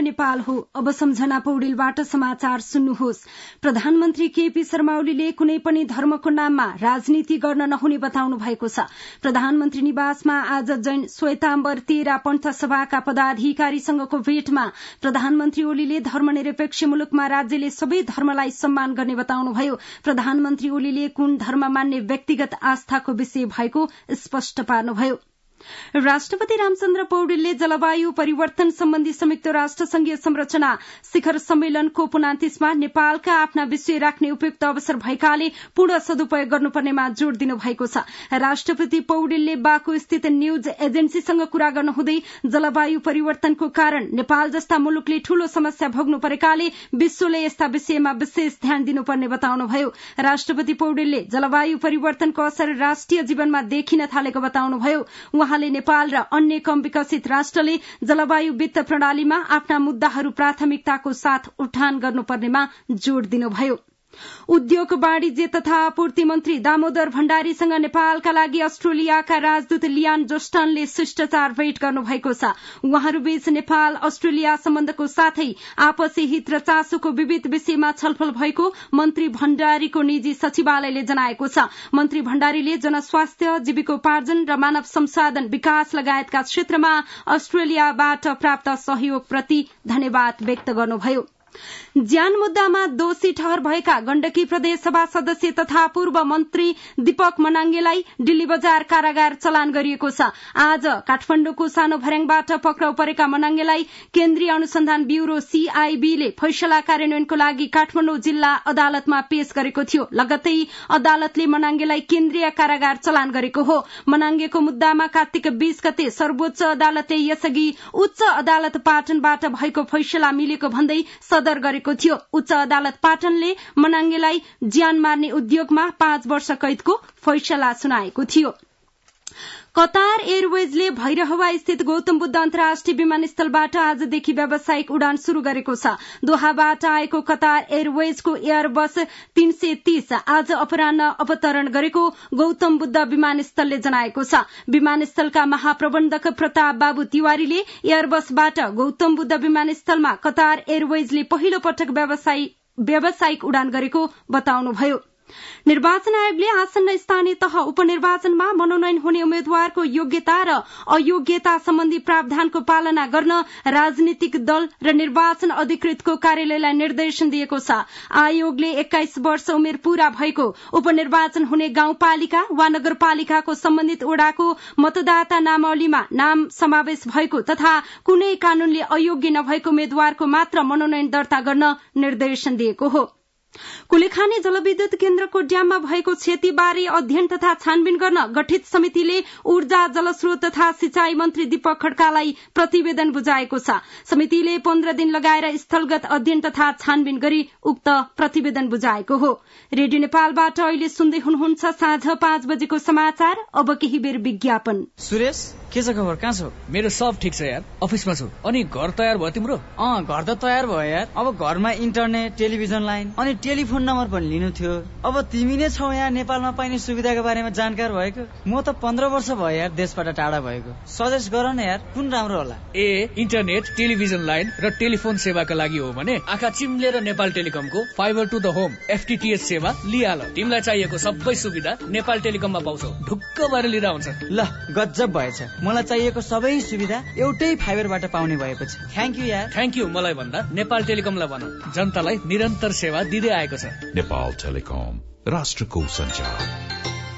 नेपाल हो। अब सम्झना पौडेलबाट समाचार सुन्नुहोस्। प्रधानमन्त्री केपी शर्मा ओलीले कुनै पनि धर्मको नाममा राजनीति गर्न नहुने बताउनु भएको छ। प्रधानमन्त्री निवासमा आज जैन श्वेताम्बर तेह्र पन्थ सभाका पदाधिकारीसँगको भेटमा प्रधानमन्त्री ओलीले धर्मनिरपेक्ष मुलुकमा राज्यले सबै धर्मलाई सम्मान गर्ने बताउनुभयो। प्रधानमन्त्री ओलीले कुन धर्म मान्ने व्यक्तिगत आस्थाको विषय भएको स्पष्ट पार्नुभयो। राष्ट्रपति रामचन्द्र पौडेलले जलवायु परिवर्तन सम्बन्धी संयुक्त राष्ट्र संघीय संरचना शिखर सम्मेलनको 29मा नेपालका आफ्ना विषय राख्ने उपयुक्त अवसर भएकाले पूर्ण सदुपयोग गर्नुपर्नेमा जोड़ दिनु भएको छ। राष्ट्रपति पौडेलले बाकु स्थित न्यूज एजेन्सीसँग कुरा गर्नुहुँदै जलवायु परिवर्तनको कारण नेपाल जस्ता मुलुकले ठूलो समस्या भोग्नु परेकाले विश्वले यस्ता विषयमा विशेष ध्यान दिनुपर्ने बताउनुभयो। राष्ट्रपति पौडेलले जलवायु परिवर्तनको असर राष्ट्रिय जीवनमा देखिन थालेको बताउनुभयो। उहाँले नेपाल र अन्य कम विकसित राष्ट्रले जलवायु वित्त प्रणालीमा आफ्ना मुद्दाहरू प्राथमिकताको साथ उठान गर्नुपर्नेमा जोड़ दिनुभयो। उद्योग वाणिज्य तथा आपूर्ति मन्त्री दामोदर भण्डारीसँग नेपालका लागि अस्ट्रेलियाका राजदूत लियान जोस्टनले शिष्टाचार भेट गर्नुभएको छ। उहाँहरूबीच नेपाल अस्ट्रेलिया सम्बन्धको साथै आपसी हित र चासोको विविध विषयमा छलफल भएको मन्त्री भण्डारीको निजी सचिवालयले जनाएको छ। मन्त्री भण्डारीले जनस्वास्थ्य, जीविकोपार्जन र मानव संसाधन विकास लगायतका क्षेत्रमा अस्ट्रेलियाबाट प्राप्त सहयोगप्रति धन्यवाद व्यक्त गर्नुभयो। ज्यान मुद्दामा दोषी ठहर भएका गण्डकी प्रदेश सभा सदस्य तथा पूर्व मन्त्री दीपक मनाङ्गेलाई दिल्ली बजार कारागार चलान गरिएको छ। आज काठमाडौँको सानो भर्याङबाट पक्राउ परेका मनाङ्गेलाई केन्द्रीय अनुसन्धान ब्यूरो सीआईबीले फैसला कार्यान्वयनको लागि काठमाडौँ जिल्ला अदालतमा पेश गरेको थियो। लगत्तै अदालतले मनाङ्गेलाई केन्द्रीय कारागार चलान गरेको हो। मनाङ्गेको मुद्दामा कार्तिक 20 गते सर्वोच्च अदालतले यसअघि उच्च अदालत पाटनबाट भएको फैसला मिलेको भन्दै सदर गरेको थियो। उच्च अदालत पाटनले मनाङ्गेलाई ज्यान मार्ने उद्योगमा 5 वर्ष कैदको फैसला सुनाएको थियो। कतार एयरवेजले भैरहवा स्थित गौतम बुद्ध अन्तर्राष्ट्रिय विमानस्थलबाट आजदेखि व्यावसायिक उडान शुरू गरेको छ। दोहाबाट आएको कतार एयरवेजको एयरबस 330 आज अपराह्न अवतरण गरेको गौतम बुद्ध विमानस्थलले जनाएको छ। विमानस्थलका महाप्रबन्धक प्रताप बाबु तिवारीले एयरबसबाट गौतम बुद्ध विमानस्थलमा कतार एयरवेजले पहिलो पटक व्यावसायिक उडान गरेको बताउनुभयो। निर्वाचन आयोगले आसन्न स्थानीय तह उपनिर्वाचनमा मनोनयन हुने उम्मेद्वारको योग्यता र अयोग्यता सम्बन्धी प्रावधानको पालना गर्न राजनीतिक दल र निर्वाचन अधिकृतको कार्यालयलाई निर्देशन दिएको छ। आयोगले 21 वर्ष उमेर पूरा भएको उपनिर्वाचन हुने गाउँपालिका वा नगरपालिकाको सम्बन्धित वडाको मतदाता नामावलीमा नाम समावेश भएको तथा कुनै कानूनले अयोग्य नभएको उम्मेद्वारको मात्र मनोनयन दर्ता गर्न निर्देशन दिएको हो। कुलेखानी जलविद्युत केन्द्रको ड्याममा भएको क्षतिबारे अध्ययन तथा छानबिन गर्न गठित समितिले ऊर्जा, जलस्रोत तथा सिंचाई मन्त्री दीपक खड्कालाई प्रतिवेदन बुझाएको छ। समितिले 15 दिन लगाएर स्थलगत अध्ययन तथा छानबिन गरी उक्त प्रतिवेदन बुझाएको हो। रेडियो नेपालबाट अहिले सुन्दै हुनुहुन्छ साँझ 5 बजेको समाचार। अब केही बेर विज्ञापन। सुरेश, के छ खबर? कहाँ छौ? मेरो सब ठिक छ यार, अफिसमा छु। अनि घर तयार भयो तिम्रो? घर त तयार भयो यार। अब घरमा इन्टरनेट, टेलिभिजन लाइन अनि टेलिफोन नम्बर पनि लिनु थियो। अब तिमी नै छौ यहाँ नेपालमा पाइने सुविधाको बारेमा जानकार भएको। म त 15 वर्ष भयो यार देशबाट टाढा भएको। सजेस्ट गर न यार, कुन राम्रो होला? इन्टरनेट, टेलिभिजन लाइन र टेलिफोन सेवाका लागि हो भने आँखा चिम्लेर नेपाल टेलिकमको fibre to the home FTTH सेवा लिहाल। तिमीलाई चाहिएको सबै सुविधा नेपाल टेलिकममा पाउँछौ। ढुक्क भएर लिँदा हुन्छ। ल, गजब भएछ। मलाई चाहिएको सबै सुविधा एउटै फाइबरबाट पाउने भएपछि थ्याङ्क यू यार। थ्याङ्क यू मलाई भन्दा नेपाल टेलिकमलाई भन। जनतालाई निरन्तर सेवा दिँदै आएको छ। नेपाल टेलिकम, राष्ट्रको सञ्चार।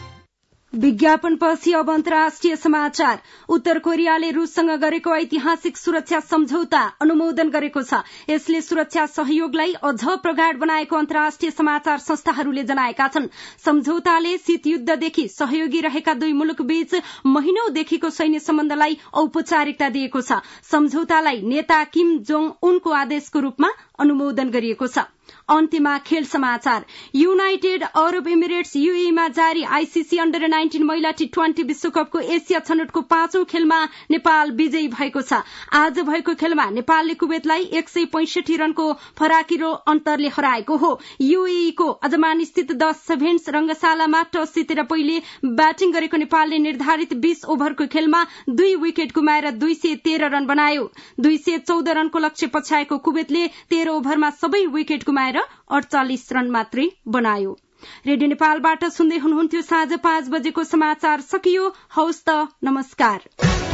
विज्ञापनपछि अब अन्तर्राष्ट्रिय समाचार। उत्तर कोरियाले रूससँग गरेको ऐतिहासिक सुरक्षा सम्झौता अनुमोदन गरेको छ। यसले सुरक्षा सहयोगलाई अझ प्रगाढ बनाएको अन्तर्राष्ट्रिय समाचार संस्थाहरूले जनाएका छन्। सम्झौताले शीत युद्धदेखि सहयोगी रहेका दुई मुलुक बीच महिनौदेखिको सैन्य सम्बन्धलाई औपचारिकता दिएको छ। सम्झौतालाई नेता किम जोङ उनको आदेशको रूपमा अनुमोदन गरिएको छ। अन्त्यमा खेल समाचार। युनाइटेड अरब इमिरेट्स यूएईमा जारी आईसीसी अन्डर 19 महिला टी20 विश्वकपको एसिया छनौटको 5औं खेलमा नेपाल विजयी भएको छ। आज भएको खेलमा नेपालले कुवेतलाई 165 रनको फराकिलो अन्तरले हराएको हो। यूएईको अजमान स्थित द सेभेन्स रंगशालामा टस जितेर पहिले ब्याटिङ गरेको नेपालले निर्धारित 20 ओभरको खेलमा 2 विकेट गुमाएर 213 रन बनायो। 214 रनको लक्ष्य पछ्याएको कुवेतले 13 ओभरमा सबै विकेट गुमाएर 48 रन मात्रै बनायो। रेडियो नेपालबाट सुन्दै हुनुहुन्थ्यो। साँझ 5 बजेको समाचार सकियो। हौस् त, नमस्कार।